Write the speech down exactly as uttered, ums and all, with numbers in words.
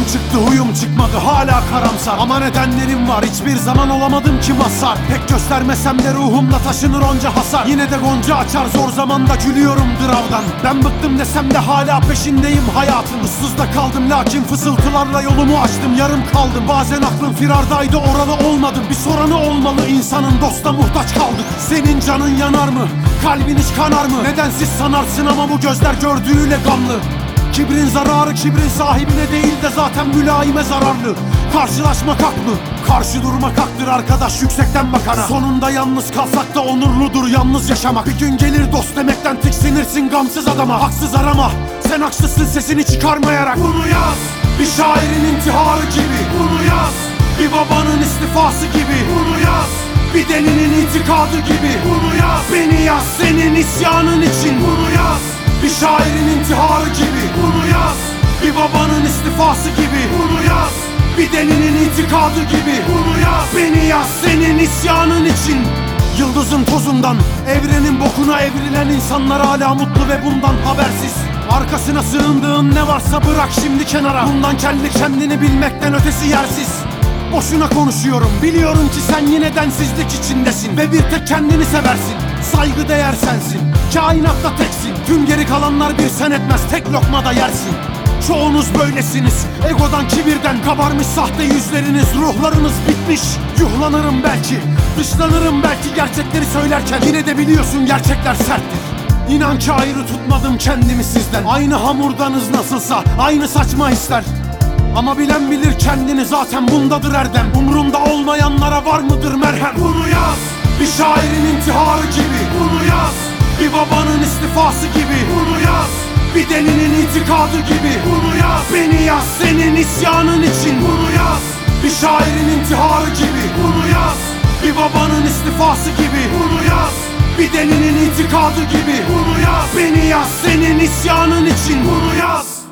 çıktı huyum çıkmadı hala karamsar. Ama nedenlerim var, hiçbir zaman olamadım ki mazhar. Pek göstermesem de ruhumda taşınır onca hasar. Yine de gonca açar zor zamanda, gülüyorum dravdan. Ben bıktım desem de hala peşindeyim hayatın. Issızda kaldım lakin fısıltılarla yolumu açtım. Yarım kaldım, bazen aklım firardaydı oralı olmadım. Bir soranı olmalı insanın, dosta muhtaç kaldık. Senin canın yanar mı? Kalbin hiç kanar mı? Nedensiz sanarsın ama bu gözler gördüğüyle gamlı. Kibrin zararı kibrin sahibine değil de zaten mülayime zararlı. Karşılaşmak hak mı? Karşı durmak haktır arkadaş yüksekten bakana. Sonunda yalnız kalsak da onurludur yalnız yaşamak. Bir gün gelir dost demekten tiksinirsin gamsız adama. Haksız arama, sen haksızsın sesini çıkarmayarak. Bunu yaz, bir şairin intiharı gibi. Bunu yaz, bir babanın istifası gibi. Bunu yaz, bir delinin itikadı gibi. Bunu yaz, beni yaz senin isyanın için. Bunu yaz, bir şairin intiharı gibi. Bunu yaz, bir babanın istifası gibi. Bunu yaz, bir delinin itikadı gibi. Bunu yaz, beni yaz senin isyanın için. Yıldızın tozundan, evrenin bokuna evrilen insanlar hala mutlu ve bundan habersiz. Arkasına sığındığın ne varsa bırak şimdi kenara. Bundan kendi kendini bilmekten ötesi yersiz. Boşuna konuşuyorum, biliyorum ki sen yine densizlik içindesin. Ve bir tek kendini seversin, saygı değer sensin. Kainatta teksin, tüm geri kalanlar bir sen etmez. Tek lokmada yersin. Çoğunuz böylesiniz, egodan kibirden kabarmış sahte yüzleriniz. Ruhlarınız bitmiş, yuhlanırım belki, dışlanırım belki gerçekleri söylerken. Yine de biliyorsun gerçekler serttir. İnan ki ayrı tutmadım kendimi sizden. Aynı hamurdanız nasılsa, aynı saçma hisler. Ama bilen bilir kendini, zaten bundadır erdem. Umrunda olmayanlara var mıdır merhem? Bunu yaz, bir şairin intiharı gibi. Bunu yaz, bir babanın istifası gibi. Bunu yaz, bir delinin itikadı gibi. Bunu yaz, beni yaz senin isyanın için. Bunu yaz, bir şairin intiharı gibi. Bunu yaz, bir babanın istifası gibi. Bunu yaz, bir delinin itikadı gibi. Bunu yaz, beni yaz senin isyanın için. Bunu yaz.